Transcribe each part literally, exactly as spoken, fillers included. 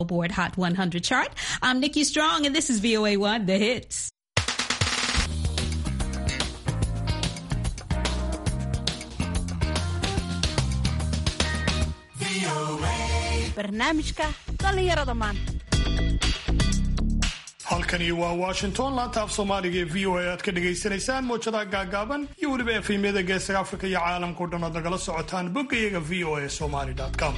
Billboard Hot one hundred chart. I'm Nikki Strong, and this is V O A one, The Hits. barnaamijka dhalinyarada maanta. halkani waa Washington, laanta af Soomaaliga ee V O A aad ka dhageysanaysaan mowjadaha gaagaaban iyo weliba efemyada geeska Afrika iyo caalamka oo dhan aad nagala socotaan boggayaga v o a somali dot com.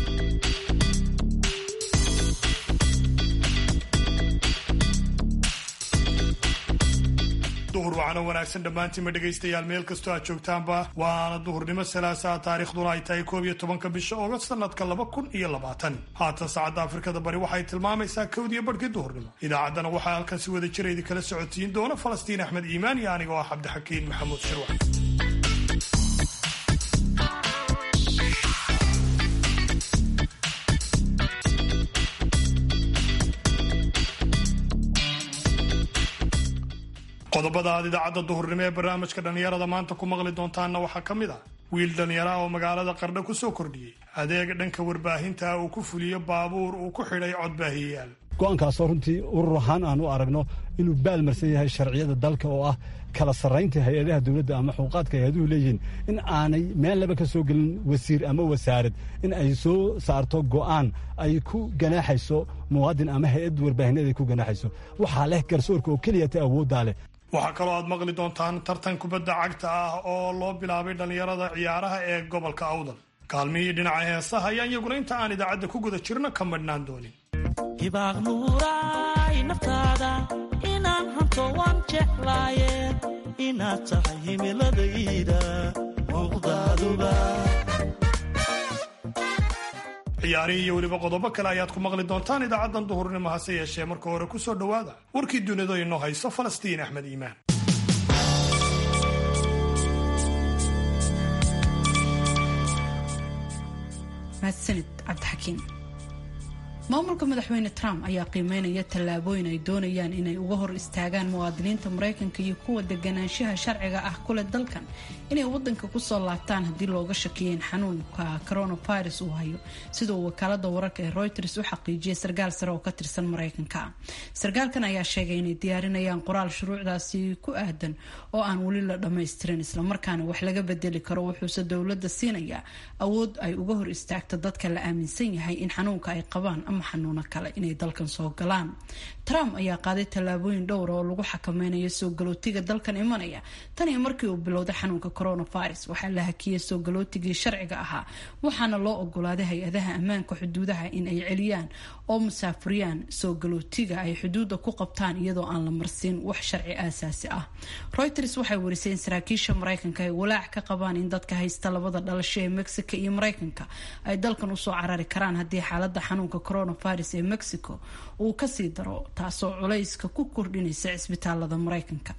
duhur waxaana wanaagsan dhammaantiin ma dhegaystayaal meel kastoo aad joogtaanba waana duhurnimo salaasaa taariikhduna ay tahay koob iyo tobanka bisha August sanadka laba kun iyo labaatan. haatan saacadda Afrikada bari waxay tilmaamaysaa kowdiyo barhkii duhurnimo. idaacaddana waxaa halkan si wada jira idin kala socotiin doona Falastiin Axmed Iimaan iyo aniga oo ah Cabdixakiin Maxamuud Shirwax. qodobada aad idaacadda duhurnimo ee barnaamijka dhalinyarada maanta ku maqli doontaanna waxaa ka mid ah wiil dhalinyara oo magaalada Qardho ku soo kordhiyey adeega dhanka warbaahinta uu ku fuliyo baabuur uu ku xidhay codbaahiyayaal. go'aankaasoo runtii urur ahaan aanu aragno inuu baalmarsan yahay sharciyada dalka oo ah kala sarraynta hay-adaha dowladda ama xuquuqaadka hay-aduhu leeyihiin in aanay meel laba ka soo gelin wasiir ama wasaarad in ay soo saarto go'aan ay ku ganaaxayso muwaadin ama hay-ad warbaahineed ay ku ganaaxayso. waxaa leh garsoorka oo keliya ta awooddaa leh. waxaa kaloo aad maqli doontaan tartan kubadda cagta ah oo loo bilaabay dhallinyarada ciyaaraha ee gobolka Awdal. kaalmihii dhinaca heesaha ayaan iyaguna inta aan idaacadda ku guda jirno ka madhnaan doonin. hibaaq nuuraay naftaada inaan hanto waan jeclaaye inaad tahay himiladayda muuqdaaduba. ciyaarihii iyo weliba qodobo kale ayaad ku maqli doontaan idaacaddan duhurnimo. hase yeeshee marka hore ku soo dhowaada warkii dunida inoo hayso Falastiin Axmed Iimaan. mahadsanid Cabdixakiin. maamulka madaxweyne Trump ayaa qiimeynaya tallaabooyin ay doonayaan inay uga hor istaagaan muwaadiniinta Mareykanka iyo kuwa deganaanshaha sharciga ah kule dalkan inay wadanka ku soo laabtaan haddii looga shakiyeen xanuunka coronavirus uu hayo, sida uu wakaalada wararka ee Reuters u xaqiijiyay sarkaal sare oo ka tirsan Mareykanka. sarkaalkan ayaa sheegay inay diyaarinayaan qoraal shuruucdaasi ku aadan oo aan weli la dhammaystirin, isla markaana wax laga bedeli karo, wuxuuse dowladda siinayaa awood ay uga hor istaagto dadka la aaminsan yahay in xanuunka ay qabaan ama xanuuno kale inay dalkan soo galaan. Trump ayaa qaaday tallaabooyin dhowr oo lagu xakameynayo soo galootiga dalkan imanaya tan iyo markii uu bilowday xanuunka coronavirus. waxaa la hakiyay soo galootigii sharciga ahaa, waxaana loo ogolaaday hay-adaha ammaanka xuduudaha in ay celiyaan oo musaafiriyaan soo galootiga ay xuduudda ku qabtaan iyadoo aan la marsiin wax sharci aasaasi ah. Reuters waxay warisay in saraakiisha Mareykanka ay walaac ka qabaan in dadka haysta labada dhalasho ee Mexico iyo Mareykanka ay dalkan usoo carari karaan haddii xaaladda xanuunka coronavirus ee Mexico uu ka sii daro, taasoo culayska ku kordhinaysa cisbitaalada Mareykanka.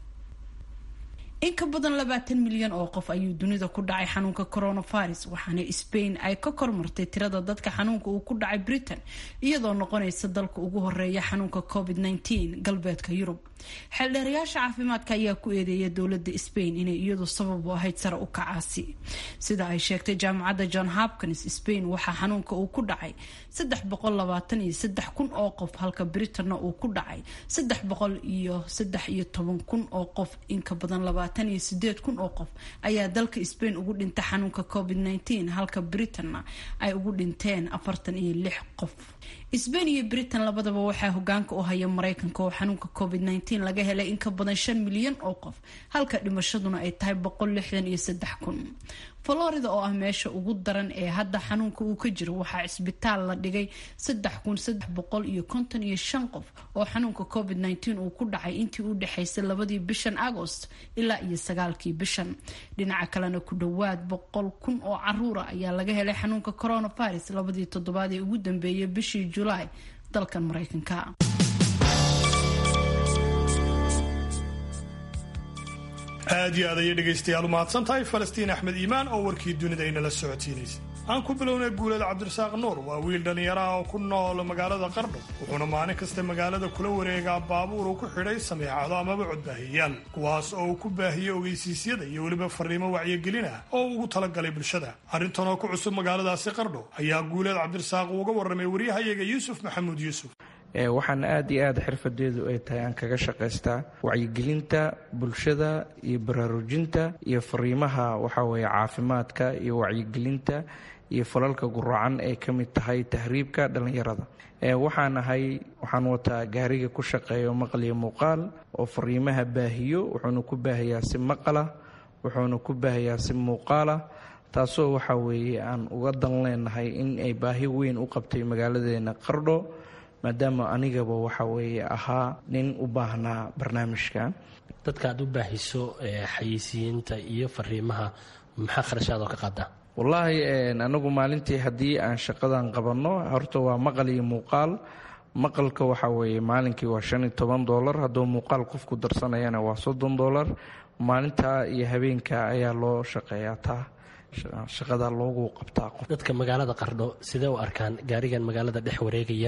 in ka badan labaatan milyan oo qof ayuu dunida ku dhacay xanuunka coronavirus, waxaana Spain ay ka kormartay tirada dadka xanuunka uu ku dhacay Britain iyadoo noqonaysa dalka ugu horeeya xanuunka covid nineteen galbeedka Yurub. xeeldheerayaasha caafimaadka ayaa ku eedeeyay dowladda Spain inay iyadu sabab u ahayd sare u kacaasi. sida ay sheegtay jaamacadda John Hopkins, Spain waxaa xanuunka uu ku dhacay saddex boqol labaatan iyo saddex kun oo qof, halka Britain uu ku dhacay saddex boqol iyo saddex iyo toban kun oo qof. in ka badan labaatan iyo sideed kun oo qof ayaa dalka Spain ugu dhintay xanuunka covid nineteen, halka Britain ay ugu dhinteen afartan iyo lix qof. Spain iyo Britain labadaba waxaa hogaanka u haya Mareykanka oo xanuunka covid nineteen laga helay in ka badan shan milyan oo qof, halka dhimashaduna ay tahay boqol lixdan iyo saddex kun. Florida oo ah meesha ugu daran ee hadda xanuunka uu ka jiro, waxaa cisbitaal la dhigay saddex kun saddex boqol iyo konton iyo shan qof oo xanuunka covid nineteen uu ku dhacay intii u dhaxaysay labadii bishan Agost ilaa iyo sagaalkii bishan. dhinaca kalena ku dhawaad boqol kun oo caruura ayaa laga helay xanuunka coronavirus labadii toddobaad ee ugu dambeeyay bishii July dalkan Mareykanka. aad iyo aad ayay dhegaystayaal u mahadsan tahay Falastiin Axmed Iimaan oo warkii dunida inala socotiinaysa. aan ku bilownay guuleed cabdirasaaq nuur waa wiil dhallinyaraha oo ku nool magaalada qardho wuxuuna maalin kasta magaalada kula wareegaa baabuur uu ku xidhay sameecado amaba codbaahiyayaal kuwaas oo uu ku baahiyey ogeysiisyada iyo weliba fariimo wacyigelin ah oo ugu talagalay bulshada arrintan oo ku cusub magaaladaasi qardho ayaa guuleed cabdirasaaq uga warramay waryahayaga yuusuf maxamuud yuusuf waxaan aad iyo aad xirfadeedu ay tahay aan kaga shaqaystaa wacyigelinta bulshada iyo baraarujinta iyo fariimaha waxaa weeye caafimaadka iyo wacyigelinta iyo falalka guracan ay ka mid tahay tahriibka dhallinyarada waxaan ahay waxaan wataa gaariga ku shaqeeyo maqal iyo muuqaal oo fariimaha baahiyo wuxuuna ku baahayaa si maqala wuxuuna ku baahayaa si muuqaala taasoo waxaa weeye aan uga dan leenahay in ay baahi weyn u qabtay magaaladeena qardho maadaama anigaba waxa weeye ahaa nin u baahnaa barnaamijka dadka aad u baahiso xayeysiinta iyo fariimaha maxaa kharashaadoo ka qaadaa wallaahi anagu maalintii haddii aan shaqadan qabanno horta waa maqal iyo muuqaal maqalka waxa weeye maalinkii waa shan iyo toban doolar hadduu muuqaal qofku darsanayana waa soddon doolar maalintaa iyo habeenka ayaa loo shaqeeyaa taa shaqada loogu qabtaa qof dadka magaalada qardho sidee u arkaan gaarigan magaalada dhex wareegaya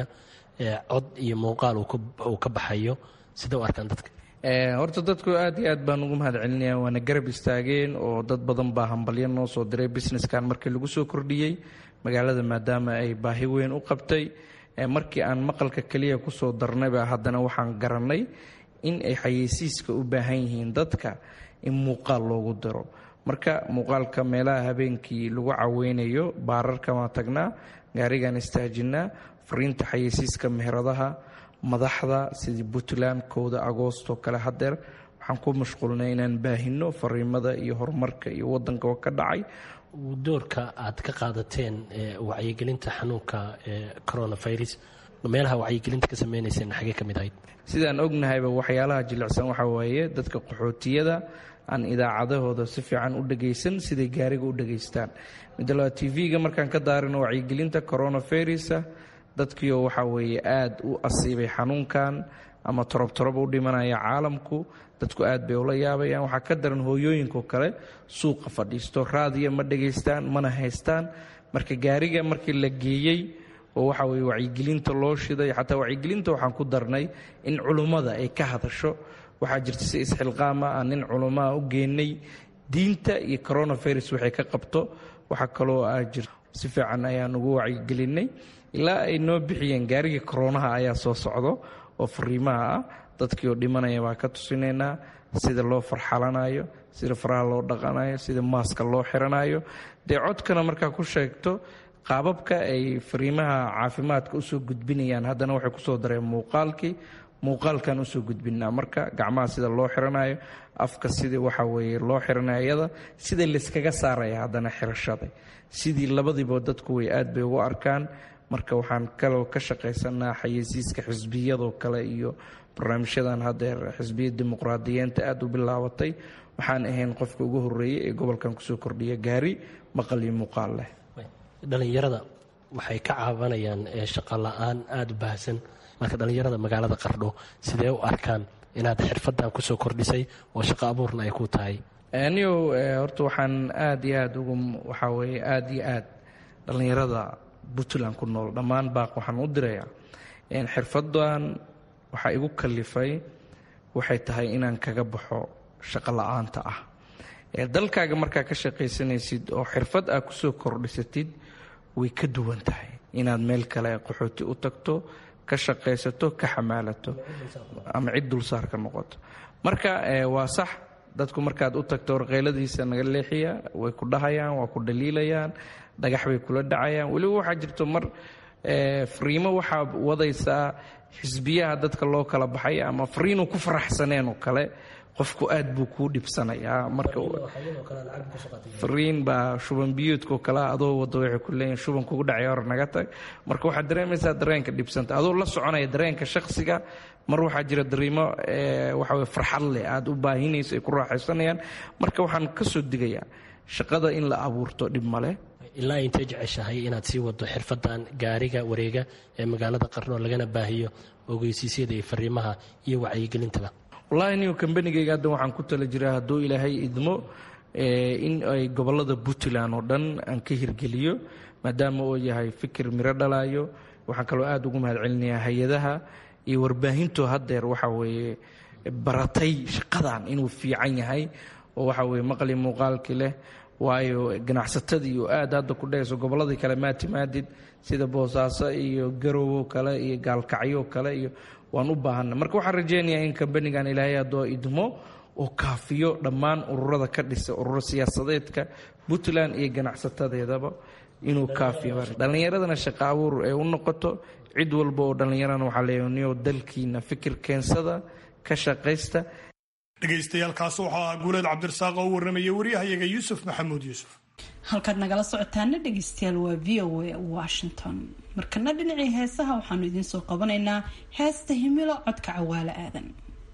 cod iyo muuqaal uu ka baxayo sidee u arkaan dadka horta dadku aad iyo aad baan ugu mahad celinaya waana garab istaageen oo dad badan baa hambalyo noo soo diray businesskan markii lagu soo kordhiyey magaalada maadaama ay baahi weyn u qabtay markii aan maqalka keliya kusoo darnayba haddana waxaan garanay in ay xayeysiiska u baahan yihiin dadka in muuqaal loogu diro marka muuqaalka meelaha habeenkii lagu caweynayo baararka waan tagnaa gaarigaan istaajinaa fariinta xayeysiiska meheradaha madaxda sidii puntland kowda agoostoo kale hadeer waxaan ku mashquulnay inaan baahino fariimada iyo horumarka iyo wadanka oo ka dhacay doorka aad ka qaadateen wacyigelinta xanuunka coronavirus meelaha wacyigelinta ka sameynayseen xagee ka mid ahayd sidaan ognahayba waxyaalaha jilicsan waxaa waaye dadka qaxootiyada aan idaacadahooda si fiican u dhagaysan siday gaariga u dhagaystaan midalaa t v-ga markaan ka daarino wacyigelinta coronavirusa dadkiioo waxaa weeye aada u asiibay xanuunkan ama torobtoroba u dhimanaya caalamku dadku aad bay ula yaabayaan waxaa ka daran hooyooyinko kale suuqa fadhiisto raadiya ma dhagaystaan mana haystaan marka gaariga markii la geeyey oo waxaa weye wacyigelinta loo shiday xataa wacyigelinta waxaan ku darnay in culummada ay ka hadasho waxaa jirta si isxilqaama aan nin culummaa u geenay diinta iyo coronavirus waxay ka qabto waxaa kaloo aa jirta si fiican ayaan ugu wacyigelinay ilaa ay noo bixiyeen gaariga koronaha ayaa soo socdo oo fariimaha ah dadkii oo dhimanaya baa ka tusinaynaa sida loo farxalanayo sida faraha loo dhaqanayo sida maaska loo xiranayo dee codkana markaa ku sheegto qaababka ay fariimaha caafimaadka usoo gudbinayaan haddana waxay kusoo dareen muuqaalkii muuqaalkan usoo gudbinaa marka gacmaha sida loo xiranayo afka sidii waxaa weeye loo xiranaya iyada sida layskaga saaraya haddana xirashada sidii labadiiba dadku way aad bay ugu arkaan marka waxaan kaloo ka shaqaysanaa xayeysiiska xisbiyadoo kale iyo barnaamijyadan hadeer xisbiya dimuqraadiyiinta aada u bilaabatay waxaan ahayn qofka ugu horeeyey ee gobolkan kusoo kordhiya gaari maqal iyo muuqaal leh dhallinyarada waxay ka caabanayaan shaqo la-aan aada u baahsan marka dhallinyarada magaalada qardho sidee u arkaan inaad xirfadan kusoo kordhisay oo shaqo abuurna ay ku tahay anigo horta waxaan aada iyo aada ugu waxaa weeye aada iyo aad dhallinyarada puntland ku nool dhammaan baaq waxaan u dirayaa xirfadan waxaa igu kalifay waxay tahay inaan kaga baxo shaqo la-aanta ah dalkaaga markaa ka shaqaysanaysid oo xirfad aa kusoo kordhisatid way ka duwan tahay inaad meel kale qaxooti u tagto ka shaqaysato ka xamaalato ama cid dulsaar ka noqoto marka waa sax dadku markaad u tagto warqeyladiisa naga leexiya way ku dhahayaan waa ku dhaliilayaan dhagax bay kula dhacayaan weliba waxaa jirto mar fariimo waxaa wadaysaa xisbiyaha dadka loo kala baxay ama fariinu ku faraxsaneen oo kale qofku aad buu kuu dhibsanayaa marka fariin baa shuban biyuudkao kale adoo wado waxay ku leeyihin shuban kugu dhacay hor naga tag marka waxaad dareemaysaa dareenka dhibsanta adoo la soconaya dareenka shakhsiga mar waxaa jira dareemo waxa wey farxad leh aada u baahinayso ay ku raaxaysanayaan marka waxaan ka soo digayaa shaqada in la abuurto dhib maleh ilaa intay jeceshahay inaad sii wado xirfadan gaariga wareega ee magaalada qarno lagana baahiyo ogeysiisyada iyo fariimaha iyo wacyigelintaba wallaahi niyo kambanigayga hadda waxaan ku tala jiraa hadduu ilaahay idmo in ay gobolada puntland oo dhan aan ka hirgeliyo maadaama uu yahay fikir miro dhalayo. waxaan kaloo aad ugu mahad celinayaa hay-adaha iyo warbaahintu haddeer waxa weeye baratay shaqadan inuu fiican yahay oo waxa weye maqli muuqaalkii leh. waayo ganacsatadii oo aad hadda ku dhegayso gobolladii kale maa timaadid sida boosaaso iyo garowo kale iyo gaalkacyo kale iyo waan u baahanna. marka waxaan rajaynayaa in kambanigan ilaahay haddoo idmo oo kaafiyo dhammaan ururada ka dhisa ururo siyaasadeedka puntland iyo ganacsatadeedaba inuu kaafiyo. dhallinyaradana shaqo abuur ay u noqoto cid walba oo dhallinyarana waxaa leeyahay dalkiina fikir keensada ka shaqaysta. dhegaystayaaalkaas waxaa guuleed cabdirasaaq oo u warramaya waryahayaga yuusuf maxamuud yuusuf. halkaad nagala socotaana dhegaystayaal waa v o a washington. markana dhinacii heesaha waxaanu idiin soo qabanaynaa heesta himilo codka cawaale aadan.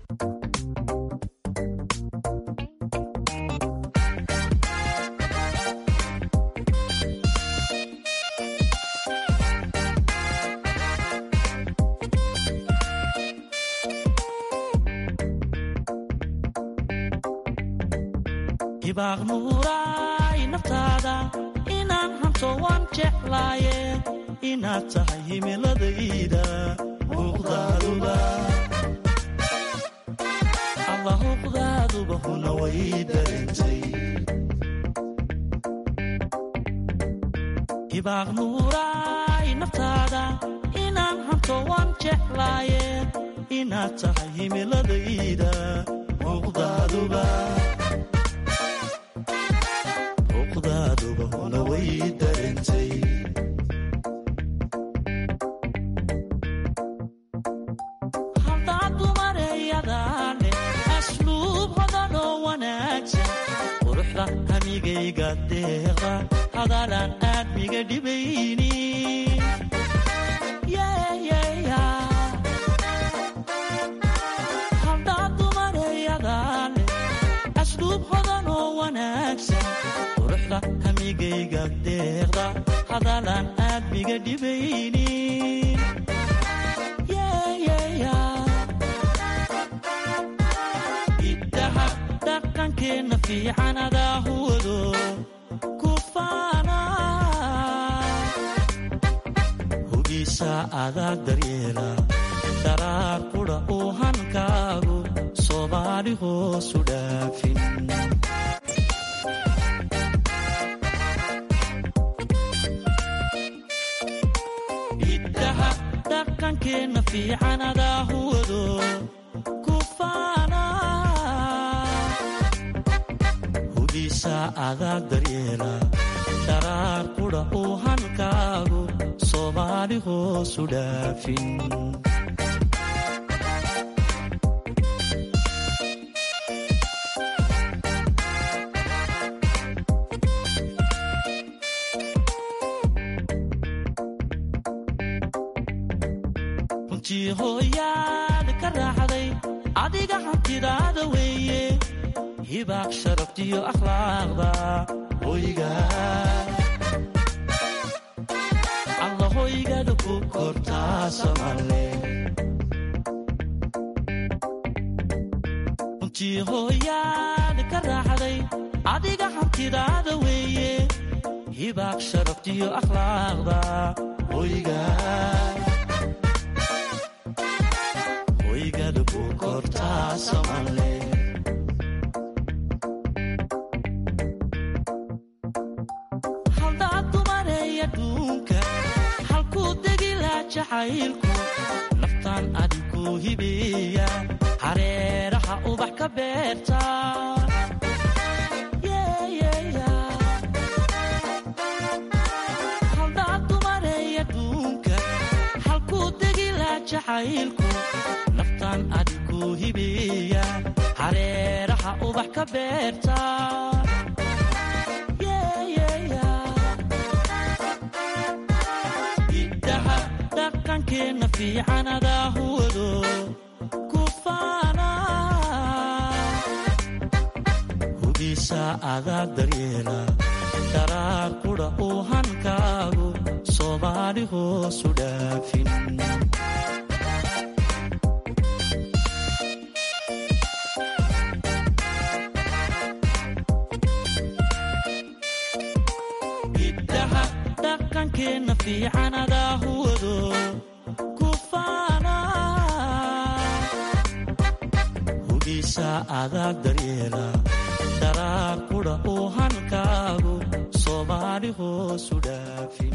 hibaaq nuuraay naftaada inaan hanto waan jeclaaye inaad tahay himiladayda huuqdaaduba alla huuqdaaduba huna way darentay. hibaaq nuuraay naftaada inaan hanto waan jeclaaye inaad tahay himiladayda huuqdaaduba haldaad dumareyadaane asluub hodan oo wanaagsan quruxda hamigayga deeqa hadalaan aadmiga dhibayni haldaad dumareyadaane asluub hodan oo wanaagsan hamigayga deeqda hadalaan aadmiga dhibaynin idaha dhaqankeenna fiican adaa huwado ku faana hugiisa adaa daryeela daraar qudha uu hankaagu soomaali hoosu dhaafin. dhaqankeenna fiican adaa huwado ku faana hugiisa adaa daryeela daraar qudha uu hankaagu soomaali hoosu dhaafin. hooyaad ka raaxday adiga hantidaada weeye hibaaq sharaftiyo akhlaaqda hoyga alla hoygada ku kortaa samale runtii hooyaad ka raaxday adiga hantidaada weeye hibaaq sharaftiyo akhlaaqda hoyga haldaad dumareeya duunka halkuu degila jacaylku naftaan adigu hibeeya hareeraha ubax ka beerta haldaad dumareeya duunka halkuu degila jacaylku naftaan adigu hibeeya hareeraha ubax ka beerta idaha dhaqankeenna fiican adaa huwado ku faana hugiisa adaa daryeela daraar qudha uu hankaagu soomaali hoosu dhaafin. fiican adaa huwado ku faana hugiisa adaa daryeela daraar qudha uu hankaagu soomaali hoosu dhaafin.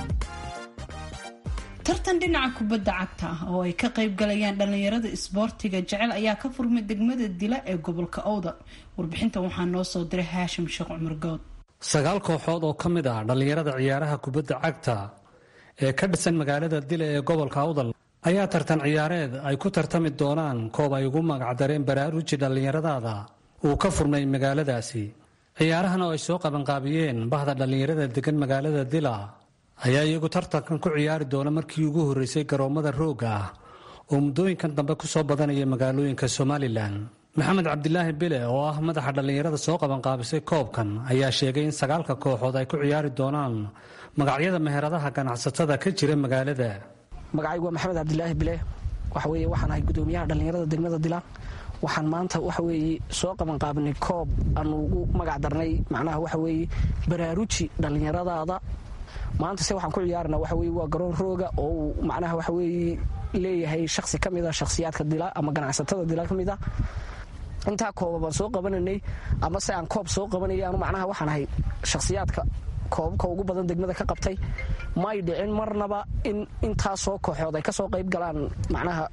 tartan dhinaca kubadda cagta ah oo ay ka qayb galayaan dhallinyarada isboortiga jecel ayaa ka furmay degmada Dila ee gobolka Awdal. warbixintan waxaa noo soo diray Haashim Sheekh Cumar Good. sagaal kooxood oo ka mid ah dhallinyarada ciyaaraha kubadda cagta ee ka dhisan magaalada Dila ee gobolka Awdal ayaa tartan ciyaareed ay ku tartami doonaan koob ay ugu magacdareen baraaruji dhallinyaradaada uu ka furmay magaaladaasi. ciyaarahan oo ay soo qabanqaabiyeen bahda dhallinyarada degan magaalada Dila ayaa iyagu tartankan ku ciyaari doona markii ugu horreysay garoomada rooga ah oo muddooyinkan dambe ku soo badanaya magaalooyinka Somalilan. maxamed cabdilaahi bile oo ah madaxa dhallinyarada soo qabanqaabisay koobkan ayaa sheegay in sagaalka kooxood ay ku ciyaari doonaan magacyada meheradaha ganacsatada ka jira magaalada. magacaygu waa maxamed cabdilaahi bile waxa weeye waxaan ahay gudoomiyaha dhallinyarada degmada Dila. waxaan maanta waxa weeye soo qabanqaabinay koob aanu ugu magac darnay macnaha waxa weeye baraaruji dhallinyaradaada. maanta se waxaan ku ciyaarnaa waxa weeye waa garoon rooga oo uu macnaha waxa weeye leeyahay shakhsi ka mid ah shakhsiyaadka Dila ama ganacsatada Dila ka mid ah. intaa koob baan soo qabananay ama se aan koob soo qabanayay aanu macnaha waxaan ahay shakhsiyaadka koobka ugu badan degmada ka qabtay. may dhicin marnaba in intaa soo kooxood ay ka soo qayb galaan macnaha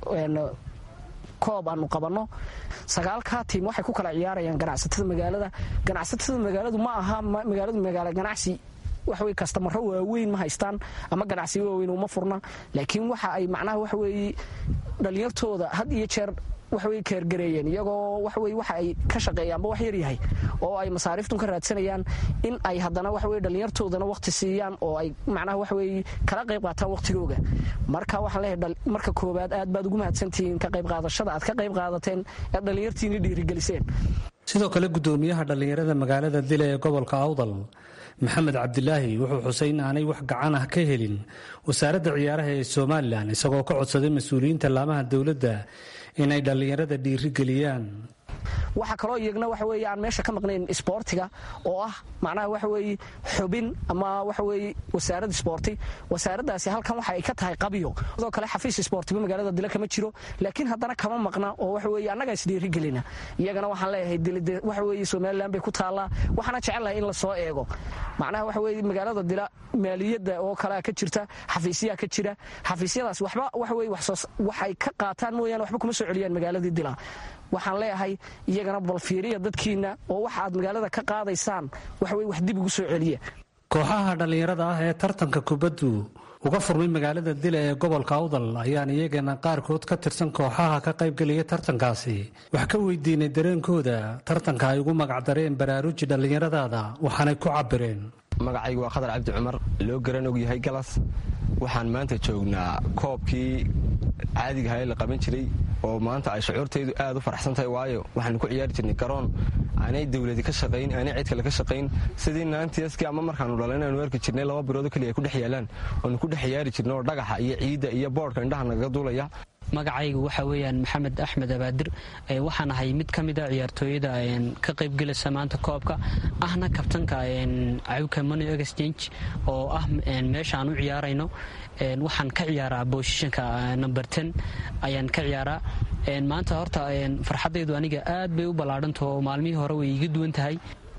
koob aanu qabanno. sagaalkaa tiim waxay ku kala ciyaarayaan ganacsatada magaalada. ganacsatada magaaladu ma aha magaaladu magaalo ganacsi waxawey kastamaro waaweyn ma haystaan ama ganacsi waaweyn uma furna, laakiin waxa ay macnaha waxaweye dhalinyartooda had iyo jeer waxawey keergareeyeen iyagoo waxawey waxa ay ka shaqeeyaanba wax yar yahay oo ay masaariiftun ka raadsanayaan in ay haddana waxawey dhalinyartoodana waqti siiyaan oo ay macnaha waxawey kala qayb qaataan waqtigooga. marka waxaan leeyahay marka koowaad aad baad ugu mahadsantihiin ka qayb qaadashada aad ka qayb qaadateen ee dhalinyartiina dhiirigeliseen. sidoo kale gudoomiyaha dhallinyarada magaalada Dila ee gobolka Awdal maxamed cabdilaahi wuxuu xusay in aanay wax gacan ah ka helin wasaaradda ciyaaraha ee Somalilan isagoo ka codsaday mas'uuliyiinta laamaha dawladda inay dhallinyarada dhiirigeliyaan. waxa kaloo iyagna waxa weeye aan meesha ka maqnayn isboortiga oo ah macnaha waxa weeye xubin ama waxa weeye wasaaradda isboorti. wasaaraddaasi halkan waxa ay ka tahay qabiyo sidoo kale xafiis isboortiga magaalada Dila kama jiro, laakiin haddana kama maqna oo waxa weeye annaga is dhiirigelina. iyagana waxaan leeyahay Dila waxa weeye Somaliland bay ku taalaa, waxaana jecelahay in la soo eego macnaha waxa weeye magaalada Dila maaliyadda oo kale ka jirta, xafiisyaha ka jira. xafiisyadaas waxba waxa weeye waxay ka qaataan mooyaan waxba kuma soo celiyaan magaalada Dila. waxaan leeyahay iyagana bal fiiriya dadkiina oo waxa aad magaalada ka qaadaysaan waxa weeye wax dib ugu soo celiya. kooxaha dhallinyarada ah ee tartanka kubaddu uga furmay magaalada Dila ee gobolka Awdal ayaan iyagana qaarkood ka tirsan kooxaha ka qaybgalaya tartankaasi wax ka weydiinay dareenkooda tartanka ay ugu magacdareen baraaruji dhallinyaradaada waxaanay ku cabireen. magacaygu waa Khadar Cabdi Cumar loo garan og yahay Galas. waxaan maanta joognaa koobkii caadiga ahaa la qaban jiray oo maanta ay shucuurtaydu aad u faraxsan tahay waayo waxaan ku ciyaari jirnay garoon aanay dawladda ka shaqayn aanay cid kale ka shaqayn sidii naantiiskii ama markaanu dhalan aanu arki jirnay laba birood kaliya ay ku dhex yaalaan oo ku dhex ciyaari jirnay oo dhagaxa iyo ciidda iyo boodhka indhaha naga duulaya. magacaygu waxa weeyaan maxamed axmed abaadir waxaan ahay mid ka mid a ciyaartooyada ka qaybgelaysa maanta koobka ahna kabtanka cawka money exchange oo ah meesha aan u ciyaarayno. waxaan ka ciyaaraa booshishanka number ten ayaan ka ciyaaraa. maanta horta farxadaydu aniga aad bay u ballaadhantaho oo maalmihii hore way iga duwan tahay.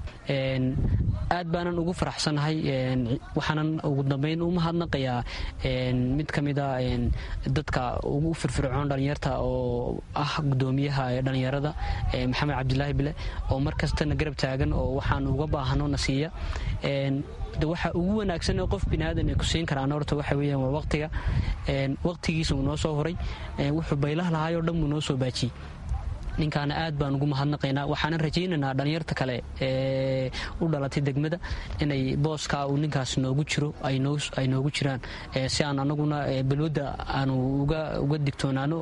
aad baanan ugu faraxsanahay. waxaanan ugu dambeyn u mahadnaqayaa mid ka mid a dadka ugu firfircoon dhallinyarta oo ah gudoomiyaha dhallinyarada maxamed cabdilaahi bile oo mar kastana garab taagan oo waxaan uga baahano na siiya. waxa ugu wanaagsan ee qof biniaadan ay ku siin karaan horta waxa weeyaan waa waqtiga. waqtigiisa uu noo soo horay wuxuu baylah lahaayoo dhan buu noo soo baajiyey. ninkaana aad baan ugu mahadnaqaynaa. waxaana rajaynaynaa dhallinyarta kale ee u dhalatay degmada inay booskaa uu ninkaas noogu jiro ay noogu jiraan si aan anaguna balwadda aanu uga digtoonaano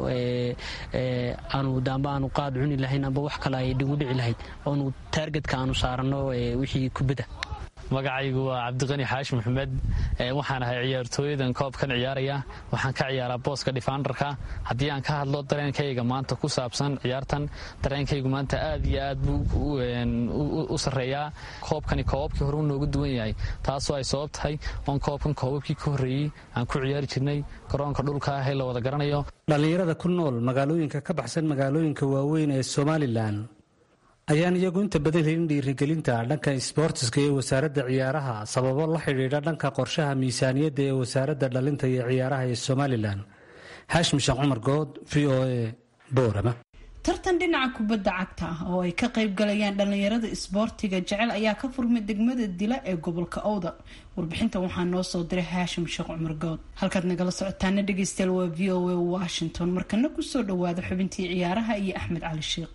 aanu daamba aanu qaad cuni lahayn amba wax kale ay dhigu dhici lahayd oonu taargetka aanu saaranno wixii kubadda. magacaygu waa cabdiqani xaashi maxamed waxaan ahay ciyaartooyadan koobkan ciyaaraya waxaan ka ciyaaraa booska difandarka haddii aan ka hadlo dareenkayga maanta ku saabsan ciyaartan dareenkaygu maanta aad iyo aad buu u sarreeyaa koobkani koobabkii hore u nooga duwan yahay taasoo ay sabab tahay oon koobkan koobabkii ka horreeyey aan ku ciyaari jirnay garoonka dhulka ah ee la wada garanayo dhallinyarada ku nool magaalooyinka ka baxsan magaalooyinka waaweyn ee somalilan ayaan iyagu inta badan helin dhiirigelinta dhanka isboortiska ee wasaaradda ciyaaraha sababo la xidhiidha dhanka qorshaha miisaaniyadda ee wasaaradda dhalinta iyo ciyaaraha ee somalilan xaashim sheekh cumar good v o a boorama tartan dhinaca kubadda cagta ah oo ay ka qayb galayaan dhallinyarada isboortiga jecel ayaa ka furmay degmada dila ee gobolka owdal warbixintan waxaa noo soo diray xaashim sheekh cumar good halkaad nagala socotaana dhegeystayaal waa v o a washington markana kusoo dhawaada xubintii ciyaaraha iyo axmed cali sheekh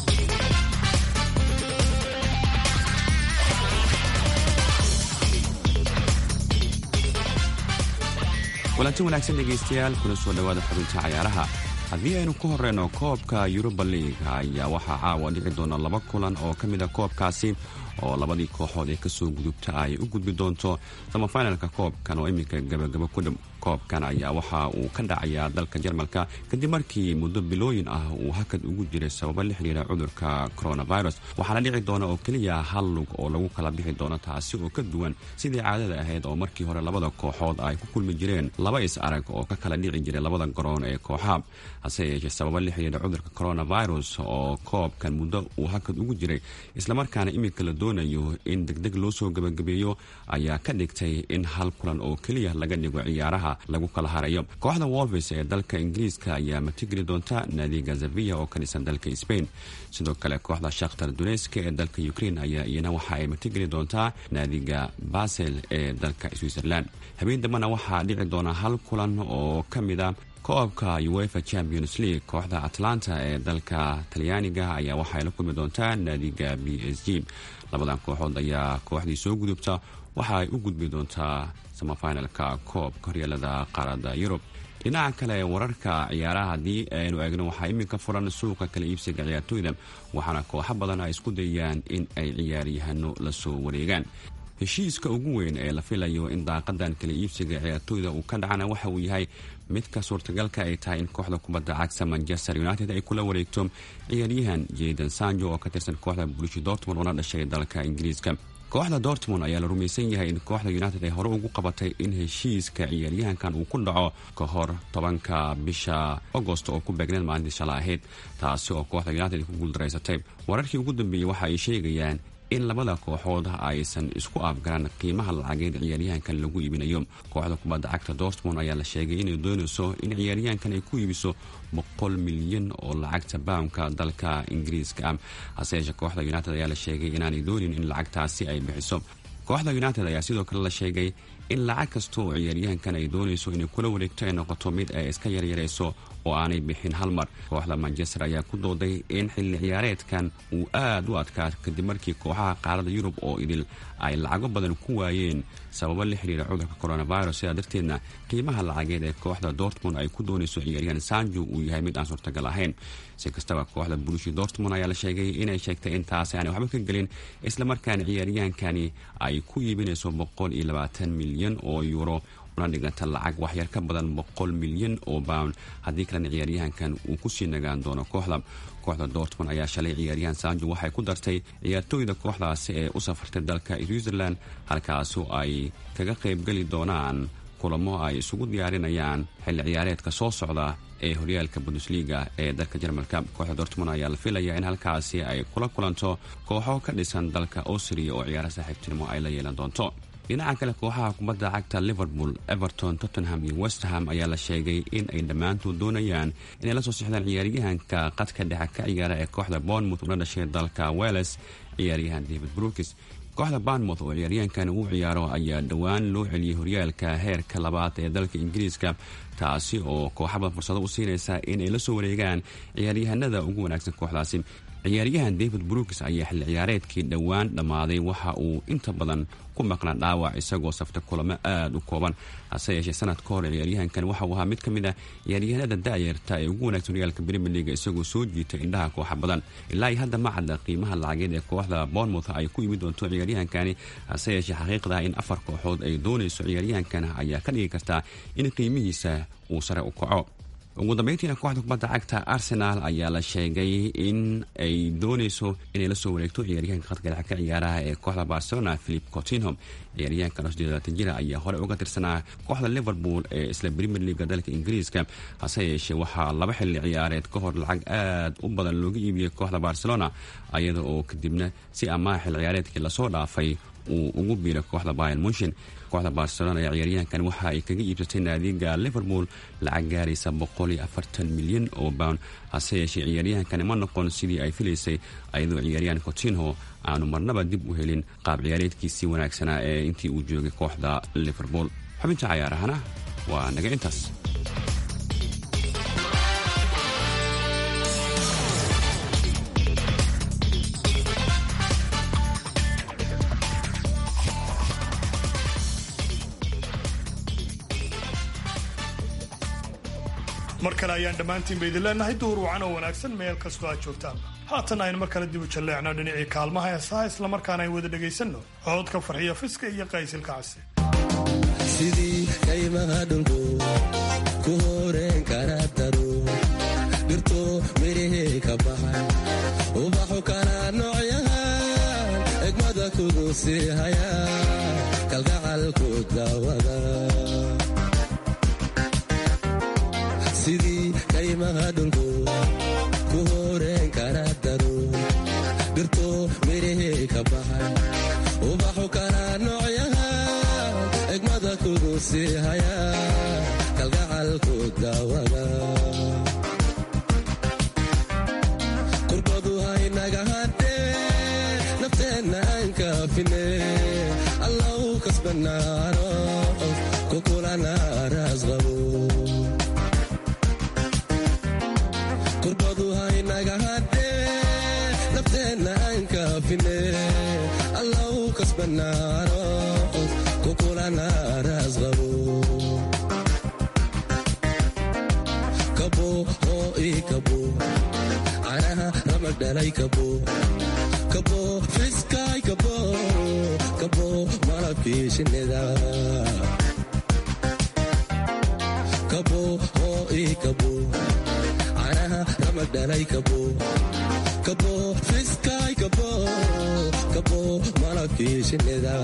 walanti wanaagsan dhegaystayaal kuna soo dhawaada xubinta cayaaraha haddii aynu ku horeyno koobka yuruba liiga ayaa waxaa caawa dhici doona laba kulan oo ka mida koobkaasi oo labadii kooxood ee kasoo gudubta ay u gudbi doonto samafinalka koobkan oo iminka gabagabo ku dhow koobkan ayaa waxa uu ka dhacayaa dalka jarmalka kadib markii muddo bilooyin ah uu hakad ugu jiray sababo la xiriira cudurka coronavirus waxaana dhici doona oo keliya hal lug oo lagu kala bixi doono taasi oo ka duwan sidii caadada ahayd oo markii hore labada kooxood ay ku kulmi jireen laba is arag oo ka kala dhici jiray labada garoon ee kooxaha hase yeeshee sababo la xiriira cudurka coronavirus oo koobkan muddo uu hakad ugu jiray islamarkaana iminka la doonayo in degdeg loo soo gabagabeeyo ayaa ka dhigtay in hal kulan oo keliya laga dhigo ciyaaraha lagu kala harayo kooxda wolves ee dalka ingiriiska ayaa matigeli doonta naadiga zavia oo ka dhisan dalka spain sidoo kale kooxda shakhtar duneska ee dalka ukraine ayaa iyana waxa ay matigeli doontaa naadiga basel ee dalka switzerland habeen dambana waxaa dhici doona hal kulan oo ka mida koobka uefa champions league kooxda atlanta ee dalka talyaaniga ayaa waxaay la kulmi doontaa naadiga b s g labadan kooxood ayaa kooxdii soo gudubta waxa ay u gudbi doontaa samafinalka koobka horyaalada qaaradda yurub dhinaca kale wararka ciyaaraha haddii aynu eegno waxaa iminka furan suuqa kala iibsiga ciyaartooyda waxaana kooxo badan ay isku dayayaan in ay ciyaaryahano lasoo wareegaan heshiiska ugu weyn ee la filayo in daaqadan kala iibsiga ciyaartooyda uu ka dhacana waxa uu yahay midka suurtagalka ay tahay in kooxda kubadda cagta manchester united ay kula wareegto ciyaaryahan jayden sanjo oo ka tirsan kooxda bulishi dortmund una dhashay dalka ingiriiska kooxda dortmund ayaa la rumaysan yahay in kooxda united ay hore ugu qabatay in heshiiska ciyaaryahankan uu ku dhaco ka hor tobanka bisha agost oo ku beegneed maalintii shala ahayd taasi oo kooxda united ku guuldaraysatay wararkii ugu dambeeyey waxa ay sheegayaan in labada kooxood aysan isku afgaran qiimaha lacageed ciyaaryahankan lagu iibinayo kooxda kubadda cagta dortmund ayaa la sheegay inay doonayso in ciyaaryahankan ay ku iibiso boqol milyan oo lacagta baamka dalka ingiriiska ah hase yeeshee kooxda united ayaa la sheegay inaanay doonin in lacagtaasi ay bixiso kooxda united ayaa sidoo kale la sheegay in lacag kasta oo ciyaaryahankan ay doonayso inay kula wareegto ay noqoto mid ay iska yaryarayso oo aanay bixin hal mar kooxda manchester ayaa ku dooday in xilli ciyaareedkan uu aad u adkaa kadib markii kooxaha qaaradda yurub oo idil ay lacago badan ku waayeen sababo la xiriira cudurka coronavirus sidaa darteedna qiimaha lacageed ee kooxda dortmund ay ku doonayso ciyaaryahan sanjo uu yahay mid aan suurtagal ahayn si kastaba kooxda bulishi dortmund ayaa la sheegay inay sheegtay intaasi aanay waxba ka gelin islamarkaana ciyaaryahankani ay ku iibinayso boqol iyo labaatan milyan oo yuuro una dhiganta lacag waxyar ka badan boqol milyan oo pound haddii kalena ciyaaryahankan uu kusii nagaan doono kooxda kooxda dortmund ayaa shalay ciyaaryahan sanjo waxay ku dartay ciyaartooyda kooxdaasi ee u safartay dalka switzerland halkaasoo ay kaga qaybgeli doonaan kulamo ay isugu diyaarinayaan xilli ciyaareedka soo socda ee horyaalka bundesliga ee dalka jarmalka kooxda dortmund ayaa la filaya in halkaasi ay kula kulanto kooxo ka dhisan dalka austria oo ciyaaro saaxiibtinimo ay la yeelan doonto dhinaca kale kooxaha kubadda cagta liverpool everton tottenham iyo westham ayaa la sheegay in ay dhammaantood doonayaan inay la soo sixdaan ciyaaryahanka qadka dhexe ka ciyaara ee kooxda bournemouth una dhashay dalka wales ciyaaryahan david brookis kooxda bournemouth oo ciyaaryahankan uu ciyaaro ayaa dhowaan loo celiyey horyaalka heerka labaad ee dalka ingiriiska taasi oo kooxaba fursado u siinaysa inay la soo wareegaan ciyaaryahanada ugu wanaagsan kooxdaasi ciyaaryahan david brooks ayaa xilli ciyaareedkii dhowaan dhammaaday waxa uu inta badan ku maqnaa dhaawac isagoo safta kulamo aad u kooban hase yeeshee sanad ka hor ciyaaryahankan waxa uu ahaa mid ka mid ah ciyaaryahanada da'yarta ee ugu wanaagsan horyaalka Premier League isagoo soo jiitay indhaha kooxa badan ilaa hadda ma cadda qiimaha lacageed ee kooxda Bournemouth ay ku yimid doonto ciyaaryahankani hase yeeshee xaqiiqda in afar kooxood ay doonayso ciyaaryahankan ayaa ka dhigi karta in qiimihiisa uu sare u kaco ugu dambeyntiina kooxda kubadda cagta Arsenal ayaa la sheegay in ay doonayso inay la soo wareegto ciyaaryahanka khadka dhexe ka ciyaaraha ee kooxda Barcelona Philippe Coutinho ciyaaryahanka siddeetan jir ayaa hore uga tirsanaa kooxda Liverpool ee isla Premier League dalka Ingiriiska hase yeeshee waxaa laba xilli ciyaareed ka hor lacag aad u badan looga iibiyay kooxda Barcelona iyada oo kadibna si amaah xilli ciyaareedkii lasoo dhaafay uu ugu biiray kooxda Bayern Munchen kooxda Barcelona ee ciyaaryahankan waxa ay kaga iibsatay naadiga Liverpool lacag gaaraysa boqol iyo afartan milyan oo pound hase yeeshee ciyaaryahankan ma noqon sidii ay filaysay ayadoo ciyaaryahan Coutinho aanu marnaba dib u helin qaab ciyaareedkiisii wanaagsanaa ee intii uu joogay kooxda Liverpool xubinta ciyaarahana waa naga intaas mar kale ayaan dhammaantiinba idin leenahay duhur wacan oo wanaagsan meel kastoo aad joogtaan haatan aynu mar kale dib u jalleecno dhinacii kaalmaha heesaha islamarkaana ay wada dhegaysanno cododka farxiya fiska iyo qaysilka casi sidii kaymaha dhulku ku horeen kara daro dhirto mirihii ka baxay ubaxu kala noocyahan egmada kudu sii haya kalgacalku daawada sidii kaymaha dhulku ku horeen kara daro dhirto mirihii ka baxay ubaxu kala noocyahan egmada kudu sii haya kalgacalku daawada qurbadu haynaga hadhee nafteenna aan kaafine allau kasbanaano kukulana raas qabo qurbadu haynaga hadhee nafteenna aan kaafine allau kasbanaano kukulana raas qabo kabo oo ii kabo canaha ramag dhalay kabo kabo fiskaay kabo kabo malabkii shinnida kabo oo ii kabo ramagdhalay kabo kabo fiskaay kabo kabo malabkii shinnida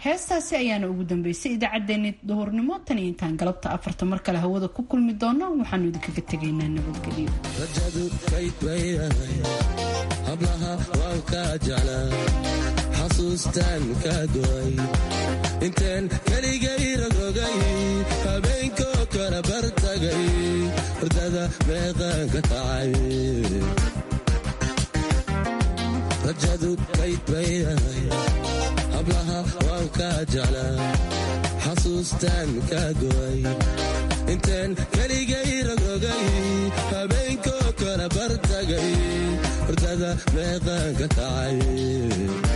heestaasi ayaana ugu dambeysay idaacaddeenni duhurnimo tan iyo intaan galabta afarta mar kale hawada ku kulmi doono waxaanu idinkaga tegaynaa nabadgelyo. rajadu kayd baydahay hablaha waan kaa jeclaa xasuustaan kaa go'ay intaan keligay ragogay habeenkoo kala bartagay hurdada meeqaan ka kacay rajadu kayd baydahay hablaha waan kaa jeclaa xasuustaan kaa go'ay intaan keligay ragogay habeenkoo kala bartagay hurdada meeqaan ka kacay